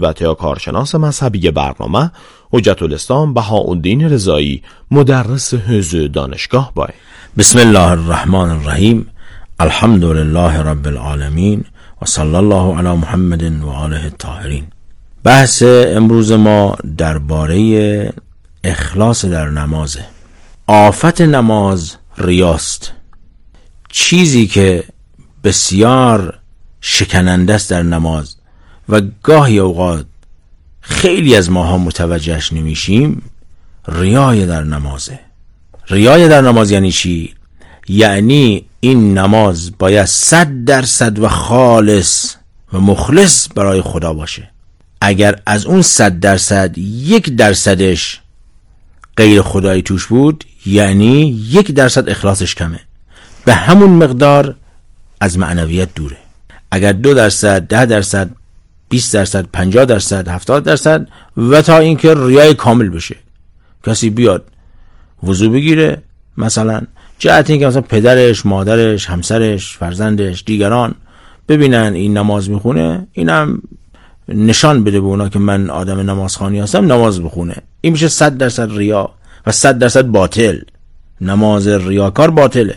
البته یا کارشناس مذهبی برنامه حجت الاسلام بهاءالدین رضایی مدرس حوزه دانشگاه بای. بسم الله الرحمن الرحیم. الحمد لله رب العالمین و صلی الله علی محمد و آله الطاهرین. بحث امروز ما درباره اخلاص در نمازه. آفت نماز ریاست، چیزی که بسیار شکننده است در نماز و گاهی اوقات خیلی از ماها متوجهش نمیشیم. ریای در نمازه. ریای در نماز یعنی چی؟ یعنی این نماز باید 100% و خالص و مخلص برای خدا باشه. اگر از اون 100% 1% غیر خدایی توش بود، یعنی 1% اخلاصش کمه، به همون مقدار از معنویت دوره. اگر 2%، 10%، 20%، 50%، 70% و تا اینکه ریای کامل بشه. کسی بیاد وضو بگیره، مثلا جهت اینکه مثلا پدرش، مادرش، همسرش، فرزندش، دیگران ببینن این نماز میخونه، اینم نشان بده به اونا که من آدم نمازخوانی هستم، نماز بخونه. این میشه 100% ریا و 100% باطل. نماز ریاکار باطله.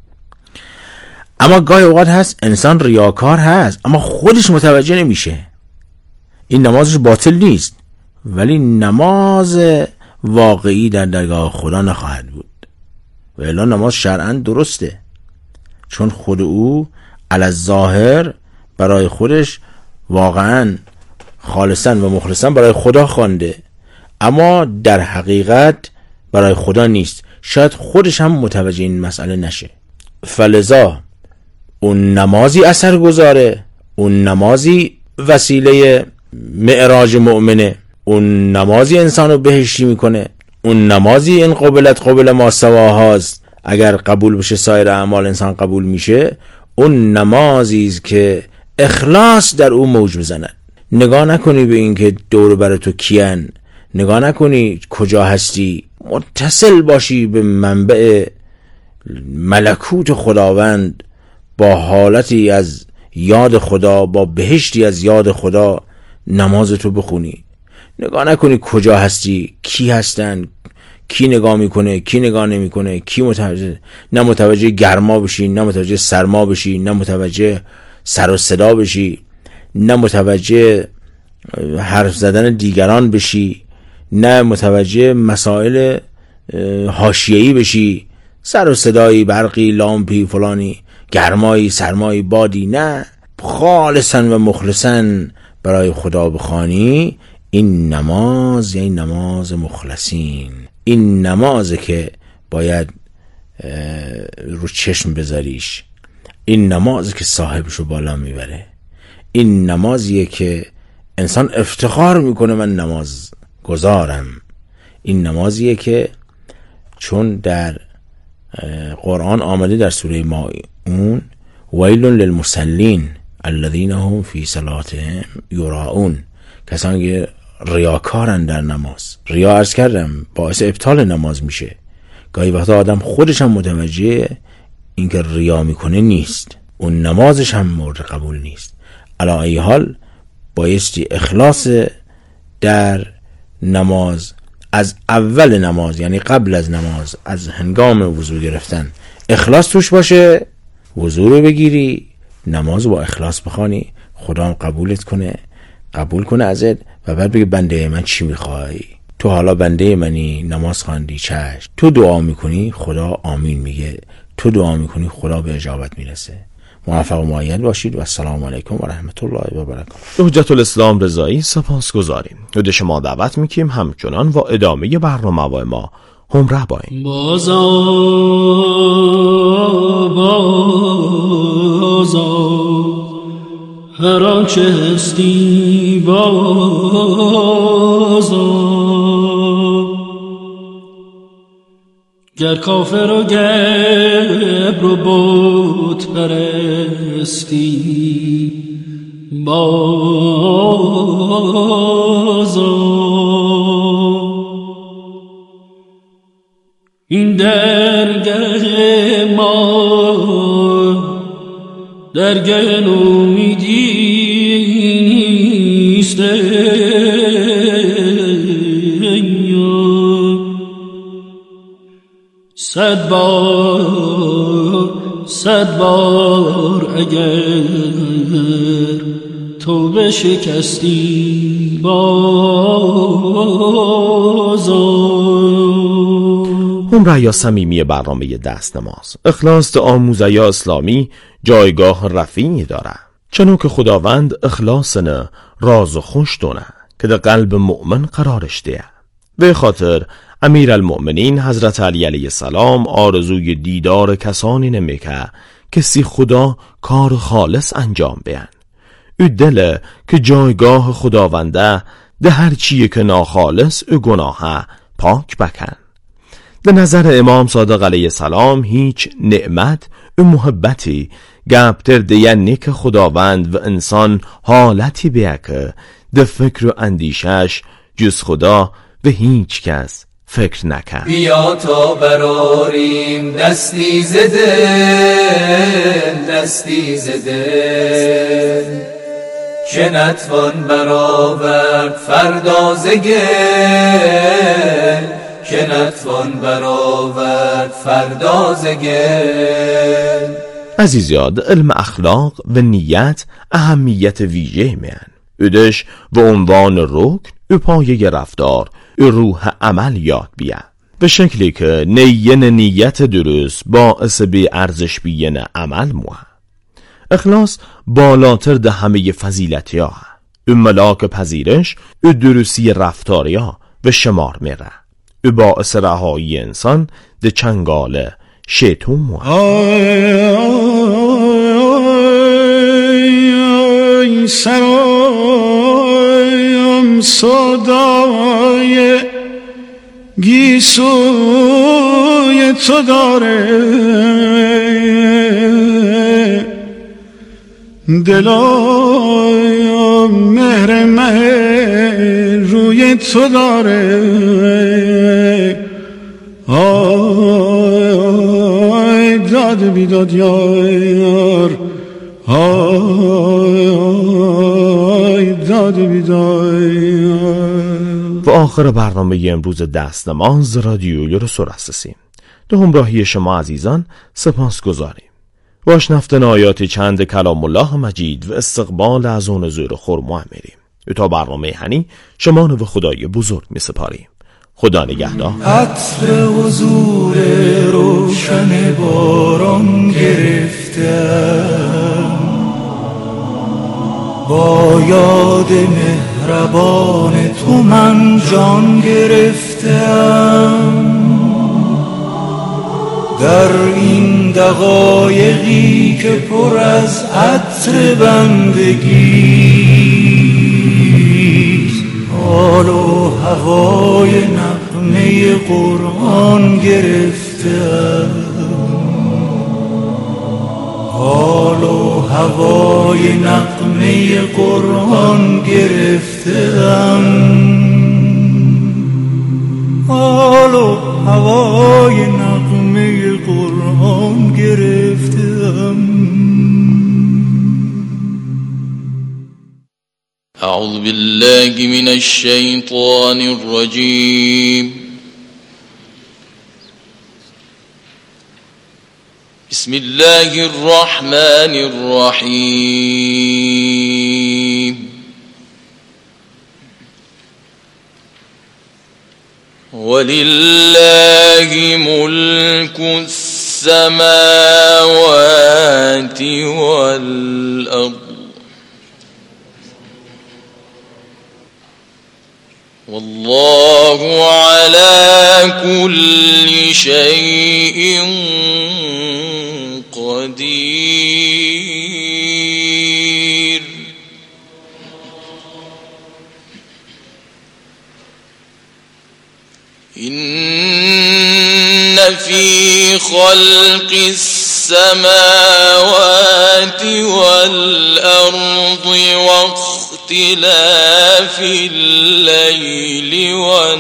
اما گاهی اوقات هست انسان ریاکار هست اما خودش متوجه نمیشه. این نمازش باطل نیست، ولی نماز واقعی در درگاه خدا نخواهد بود. و الا نماز شرعاً درسته، چون خود او علی الظاهر برای خودش واقعاً خالصاً و مخلصاً برای خدا خوانده، اما در حقیقت برای خدا نیست. شاید خودش هم متوجه این مسئله نشه. فلذا اون نمازی اثر گذاره، اون نمازی وسیله معراج مؤمنه، اون نمازی انسانو بهشتی میکنه، اون نمازی این قبل ما سواهاست. اگر قبول بشه سایر اعمال انسان قبول میشه. اون نمازی که اخلاص در اون موج بزنه. نگاه نکنی به این که دور بر تو کیان، نگاه نکنی کجا هستی، متصل باشی به منبع ملکوت خداوند، با حالتی از یاد خدا، با بهشتی از یاد خدا نمازتو بخونی. نگاه نکنی کجا هستی، کی هستن، کی نگاه میکنه، کی نگاه نمیکنه، کی متوجه، نه متوجه گرما بشی، نه متوجه سرما بشی، نه متوجه سر و صدا بشی، نه متوجه حرف زدن دیگران بشی، نه متوجه مسائل حاشیه‌ای بشی، سر و صدایی، برقی، لامپی، فلانی، گرمایی، سرمایی، بادی. نه، خالصاً و مخلصاً برای خدا بخوانی. این نماز یعنی نماز مخلصین. این نمازه که باید رو چشم بذاریش. این نمازه که صاحبشو بالا میبره. این نمازیه که انسان افتخار میکنه من نماز گذارم. این نمازیه که چون در قرآن آمده در سوره مائون ویل للمصلین الذین هم فی صلاتهم یراؤون، کسانی که ریاکارن در نماز. ریا عرض کردم باعث ابطال نماز میشه. گاهی وقتا آدم خودش هم متوجه این که ریا میکنه نیست، اون نمازش هم مورد قبول نیست. علی ای حال بایستی اخلاص در نماز از اول نماز، یعنی قبل از نماز، از هنگام وضو گرفتن اخلاص توش باشه. وضو رو بگیری، نماز با اخلاص بخوانی، خدا هم قبولت کنه، قبول کنه ازت و بعد بگه بنده من چی میخوای؟ تو حالا بنده منی، نماز خواندی، چشم. تو دعا میکنی خدا آمین میگه، تو دعا میکنی خدا به اجابت میرسه. موفق و مؤید باشید و السلام علیکم و رحمت الله و برکاته. حجت الاسلام رضایی سپاسگزاریم. خود شما دعوت میکنیم همچنان و ادامه برنامه با ما همراه باشید. بازا هر آنچه هستی بازا، گر کافر و گبر و بت پرستی بازا. این درگه ما درگه امیدی نیست صد بار اگر تو بشکستی هم رأی صمیمی برنامه دست نماز اخلاص آموزه اسلامی جایگاه رفیعی داره، چنو که خداوند اخلاصنه راز و خوش دونه که در قلب مؤمن قرارش ده. به خاطر امیر المؤمنین حضرت علی علیه السلام آرزوی دیدار کسانی نمیکه کسی خدا کار خالص انجام بیان. او دله که جایگاه خداونده ده هر چیه که ناخالص او گناه پاک بکن. به نظر امام صادق علیه السلام هیچ نعمت و محبتی گبتر دیانی که خداوند و انسان حالتی بیا که ده فکر و اندیشش جز خدا و هیچ کس فکر نکن. بیا تا براریم دستی زده که نتوان برآورد فردا ز گل که نتوان برآورد فردا ز گل. عزیزیاد علم اخلاق و نیت اهمیت ویژه میان. ادش و عنوان رکن و پایه رفتار و روح عمل یاد بیان، به شکلی که نیت درست باعث به ارزش بیان عمل موه. اخلاص بالاتر ده همه فضیلتی ها و ملاک پذیرش و درستی رفتاری ها به شمار میره و باعث رهایی انسان ده چنگال شیطون موه. سرایم صدای گیسوی تو داره، دلایم مهر روی تو داره. آی داد بیداد یار، آی داد بیداد. و آخر برنامه امروز دست نماز رادیوی رسول هستیم. به همراهی شما عزیزان سپاس گذاریم. و آشنفتن آیات چند کلام الله مجید و استقبال از اون زور خرما میریم. و تا برنامه هنی شما رو به خدای بزرگ می سپاریم. خدا نگهدار. عطر حضور روشن باران گرفتم، با یاد مهربان تو من جان گرفتم. در این دقایقی که پر از عطر بندگی، حال و هوای نغمه قرآن گرفتم. حال و هوای نغمه قرآن گرفتم. حال و هوای نغمه قرآن گرفتم. أعوذ بالله من الشيطان الرجيم. بسم الله الرحمن الرحيم. ولله ملك السماوات والأرض والله على كل شيء قدير. إن في خلق السماوات والأرض واختلاف الليل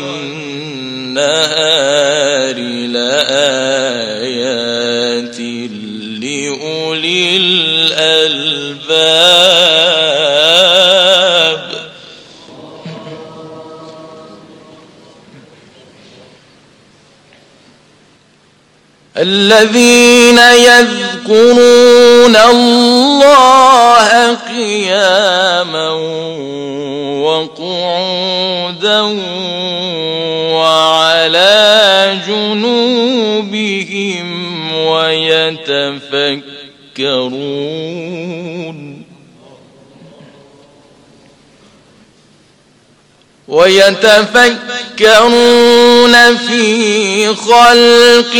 والنهار لآيات لأولي الألباب. الذين يذكرون الله قياما وقعودا وعلى جنوبهم ويتفكرون في خلق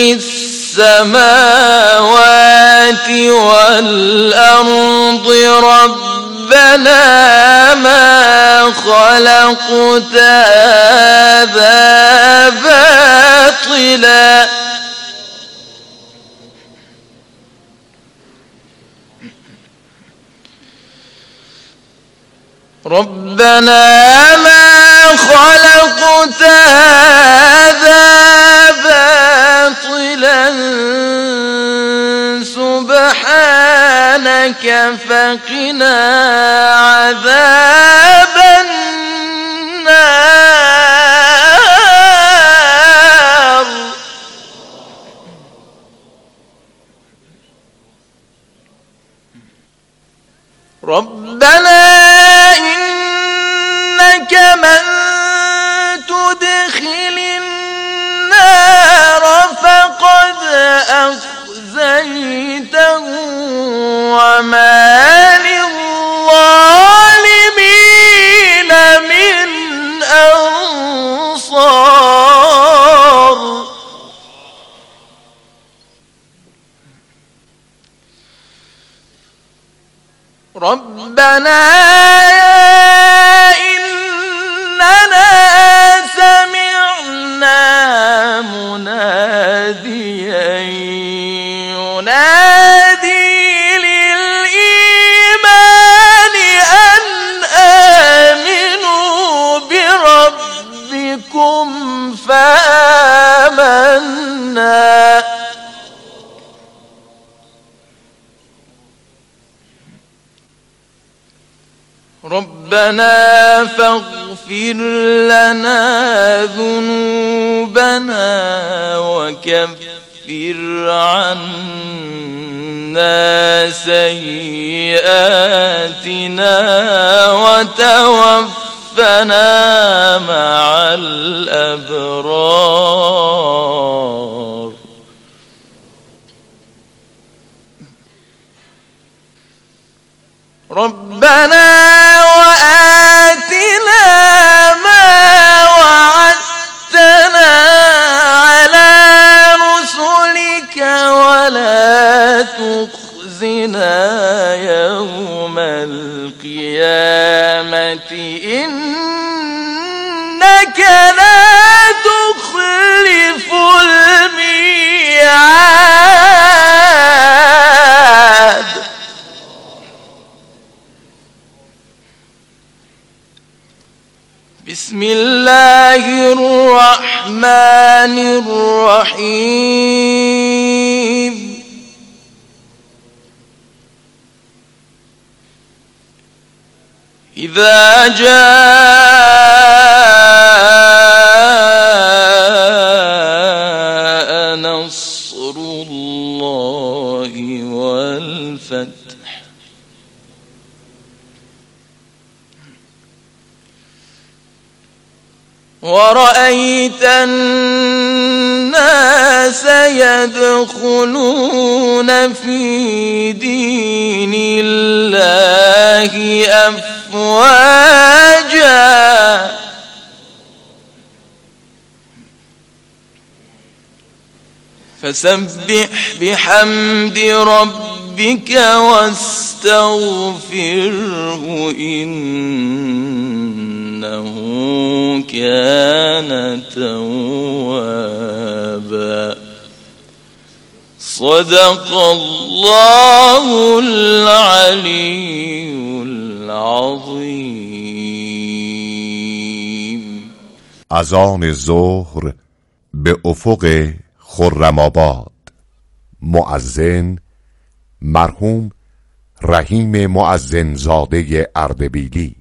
السماوات والأرض ربنا ما خلقت هذا باطلا ربنا ما خلقت هذا باطلا سبحانك فقنا عذاب النار ربنا إنك من تدخل النار فقد أخزيته وما للظالمين من أنصار ربنا إننا سمعنا مناديا ينادي للإيمان أن آمنوا بربكم فآمنا ربنا فاغفر لنا ذنوبنا وكفر عنا سيئاتنا وتوفنا مع الأبرار ربنا وآتنا ما وعدتنا على رسلك ولا تخزنا يوم القيامة إنك لا تخلف الميعاد بسم الله الرحمن الرحيم إذا جاء نصر الله والفتح ورأيت الناس يدخلون في دين الله أفواجا فسبح بحمد ربك واستغفره إنه كان توابا صدق الله العلي العظيم. اذان ظهر به افق خرم‌آباد. مؤذن مرحوم رحیم مؤذن زاده اردبیلی.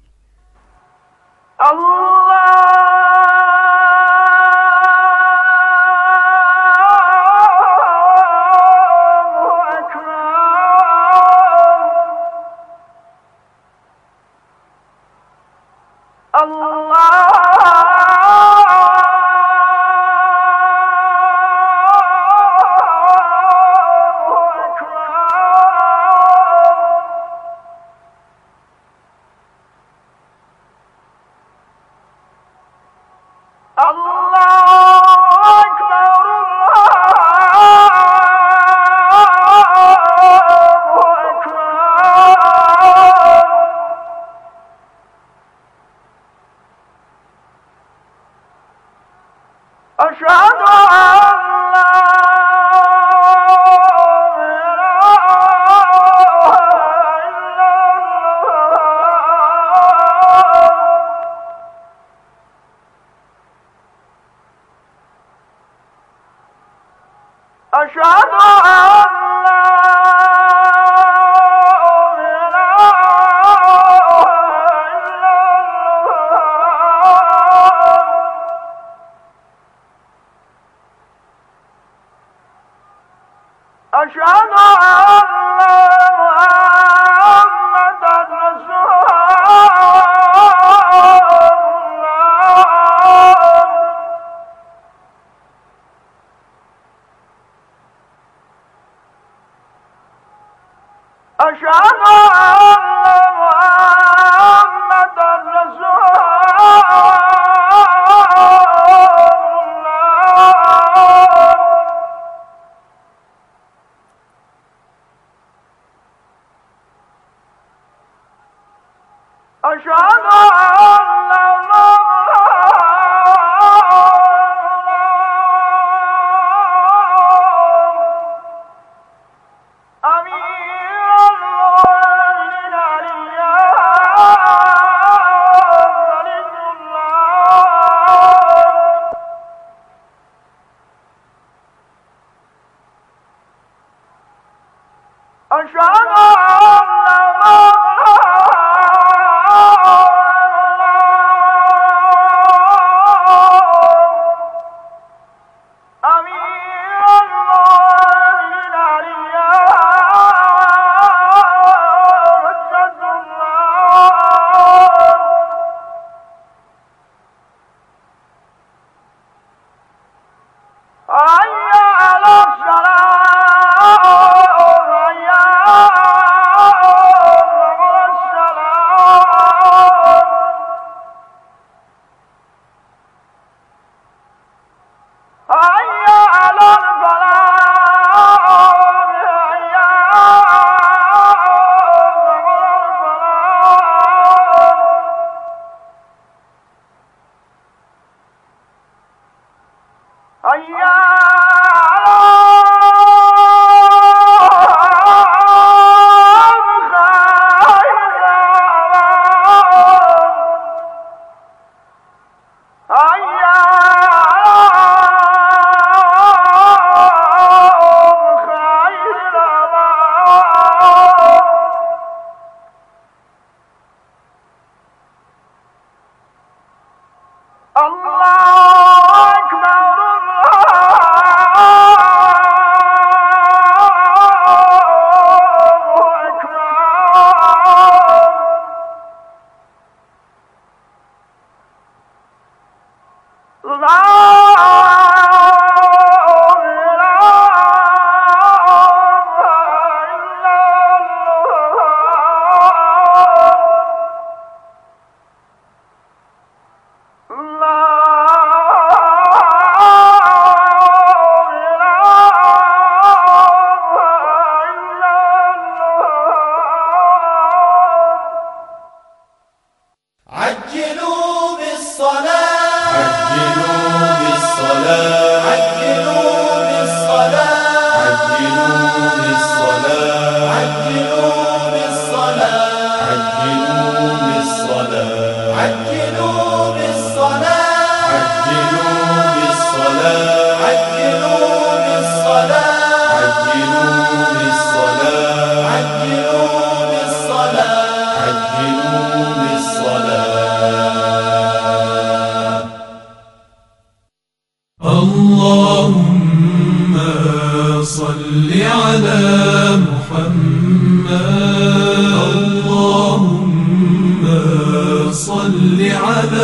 صل على على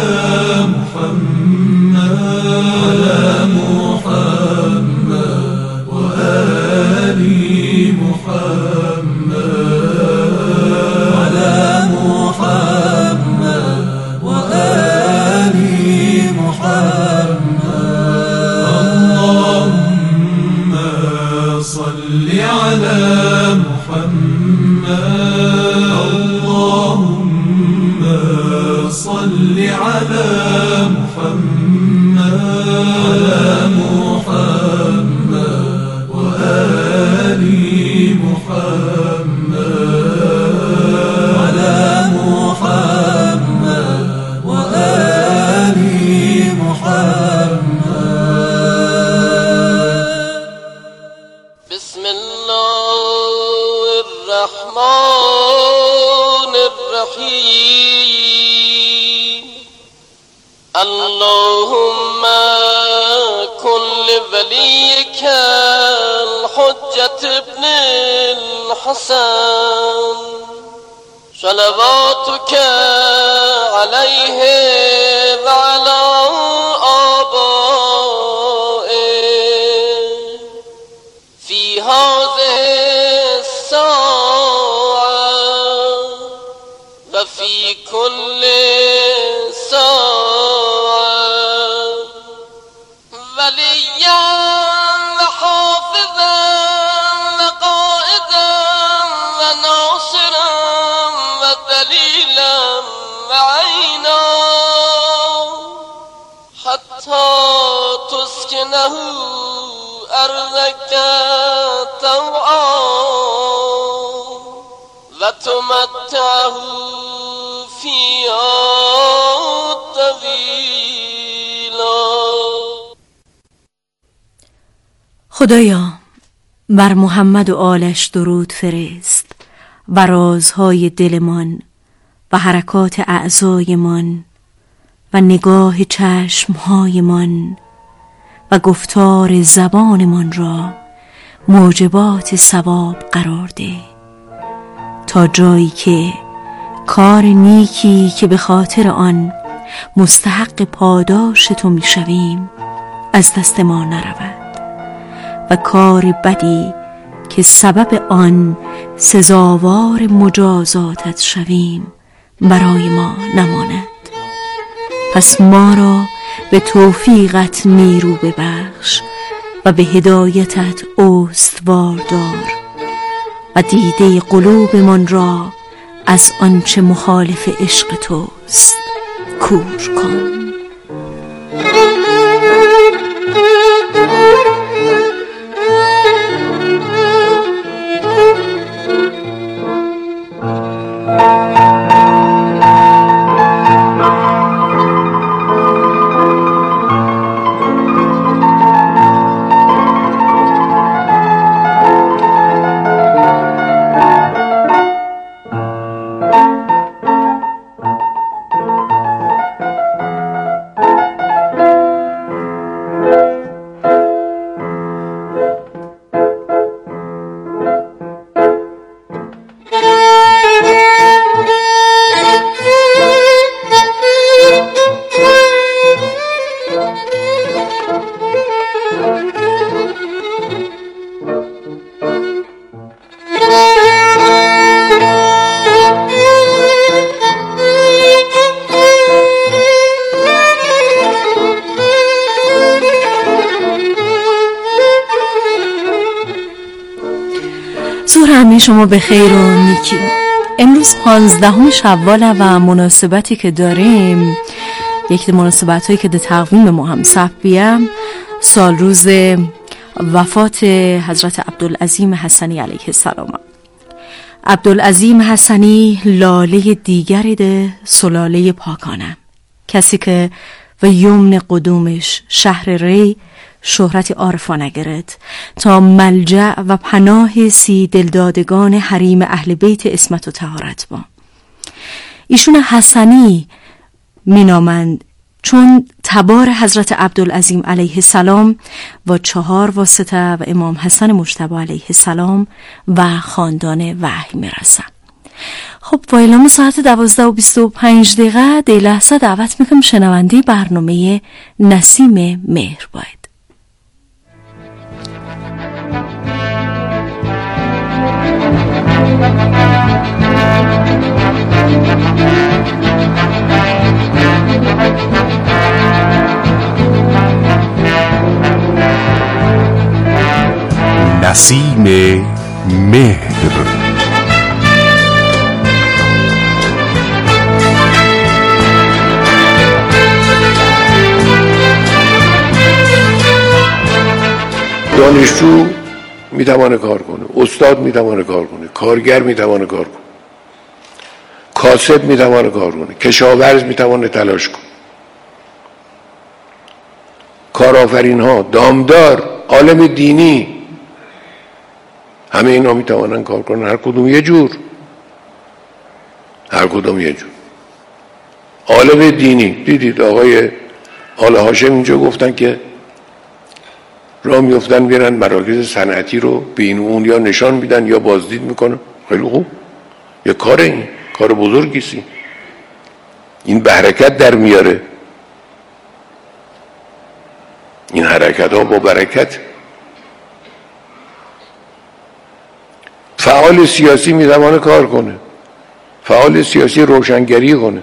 محمد وآل محمد على محمد وآل محمد اللهم صل على محمد اللهم صل على محمد على محمد وآل محمد على محمد وآل محمد بسم الله الرحمن الرحيم اللهم كن لوليك الحجة ابن الحسن صلواتك عليه وعلى آبائه في هذه الساعة وفي كل ساعة وليا وحافظا وقائدا وناصرا ودليلا وعينا حتى تسكنه أرضك طوعا وتمتعه فيها طويلا. خدایا بر محمد و آلش درود فرست و رازهای دلمان و حرکات اعضایمان و نگاه چشمهایمان و گفتار زبانمان را موجبات ثواب قرار ده، تا جایی که کار نیکی که به خاطر آن مستحق پاداش تو می شویم از دست ما نرود و کار بدی که سبب آن سزاوار مجازاتت شویم برای ما نماند. پس ما را به توفیقت نیرو ببخش و به هدایتت استوار دار و دیده قلوبمان را از آنچه مخالف عشق توست کور کن. ظهر همه شما به خیر و نیکی. امروز 15 شوال و مناسبتی که داریم، یکی مناسبت هایی که در تقویم ما هم ثبت سال روز وفات حضرت عبدالعظیم حسنی علیه السلام. عبدالعظیم حسنی لاله دیگری ده سلاله پاکانه، کسی که و یمن قدومش شهر ری شهرت عارفانه گرد تا ملجأ و پناه سی دلدادگان حریم اهل بیت عصمت و طهارت با. ایشون حسنی مینامند چون تبار حضرت عبدالعظیم علیه السلام و 4 واسطه و امام حسن مجتبی علیه السلام و خاندان وحی میرسن. خب با اعلام ساعت 12:25 در لحظه دعوت میکنم شنونده برنامه نسیم مهر باید. نسیم مهر. دانشجو میتوانه کار کنه، استاد میتوانه کار کنه، کارگر میتوانه کار کنه، کاسب میتوانه کار کنه، کشاورز میتوانه تلاش کنه، کارآفرین ها، دامدار، عالم دینی، همه اینا میتوانن کار کنن، هر کدوم یه جور، هر کدوم یه جور. عالم دینی دیدید آقای آل هاشم اینجا گفتن که راه میفتن میرن مراکز صنعتی رو به این اون یا نشان میدن یا بازدید میکنن. خیلی خوب، یه کار، این کار بزرگیست، این به حرکت در میاره، این حرکت ها با برکت. فعال سیاسی میتوانه کار کنه، فعال سیاسی روشنگری کنه.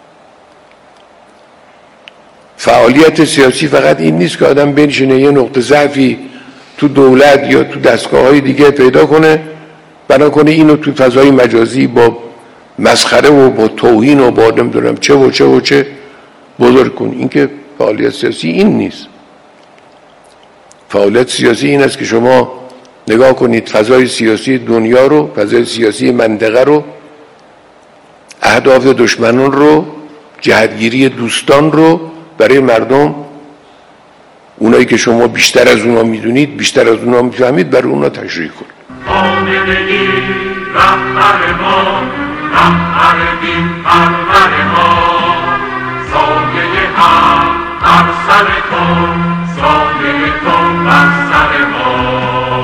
فعالیت سیاسی فقط این نیست که آدم بنشینه یه نقطه ضعفی تو دولت یا تو دستگاه‌های دیگه پیدا کنه، بنا کنه اینو تو فضای مجازی با مسخره و با توهین و با نمیدونم چه و چه و چه بزرگ کن. این که فعالیت سیاسی این نیست. فعالیت سیاسی این است که شما نگاه کنید فضای سیاسی دنیا رو، فضای سیاسی منطقه رو، اهداف دشمنان رو، جهتگیری دوستان رو برای مردم، اونایی که شما بیشتر از اونا میدونید، بیشتر از اونا میفهمید، برای اونا تشریح کنید. آمدگی رهبر ما، رهبر دین پرور ما، سایه هم بر سر تو، سایه تو بر سر ما.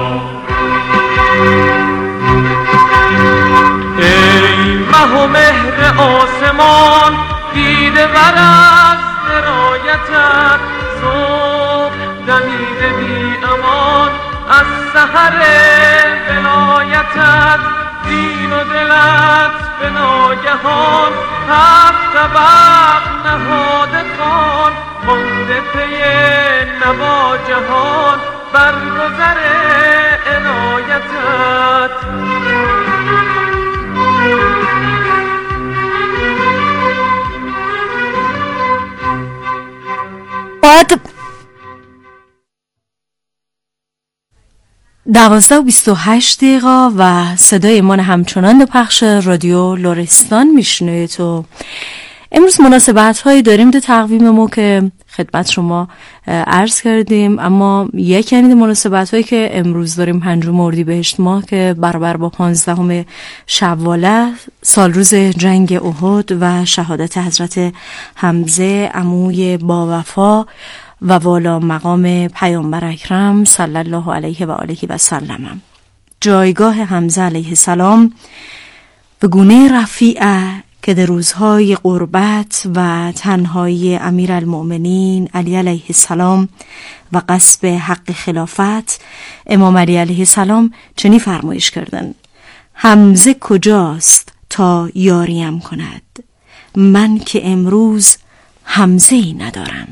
ای مه و مهر آسمان، دیده بر از درایتت، صبح دمیده بی امان از سحر ولایتت، دین و دلت به ناگهان هفت طبق نهاده خوان، مانده پی نوا جهان بر گذر عنایتت. بعد 12:28 و صدای من همچنان در پخش رادیو لرستان میشنوید. تو امروز مناسبت هایی داریم در تقویم ما که خدمت شما عرض کردیم، اما یکی از مناسبت هایی که امروز داریم 5 اردیبهشت ماه که برابر با 15 شوال، سال روز جنگ احد و شهادت حضرت حمزه عموی با وفا و والا مقام پیامبر اکرم صلی الله علیه و آله و سلم. جایگاه حمزه علیه السلام به گونه رفیعه که در روزهای غربت و تنهایی امیرالمؤمنین علی علیه السلام و غصب حق خلافت، امام علی علیه السلام چنین فرمایش کردند: حمزه کجاست تا یاریم کند، من که امروز حمزه ای ندارم.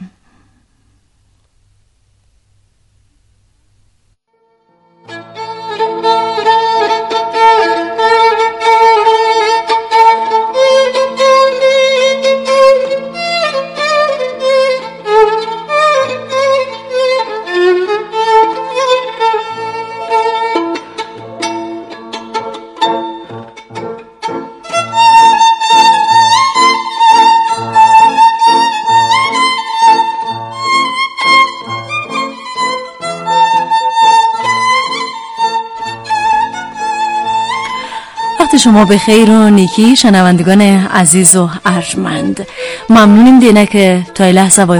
شما به خیر و نیکی شنوندگان عزیز و ارجمند. ممنونیم دینه که تا لحظه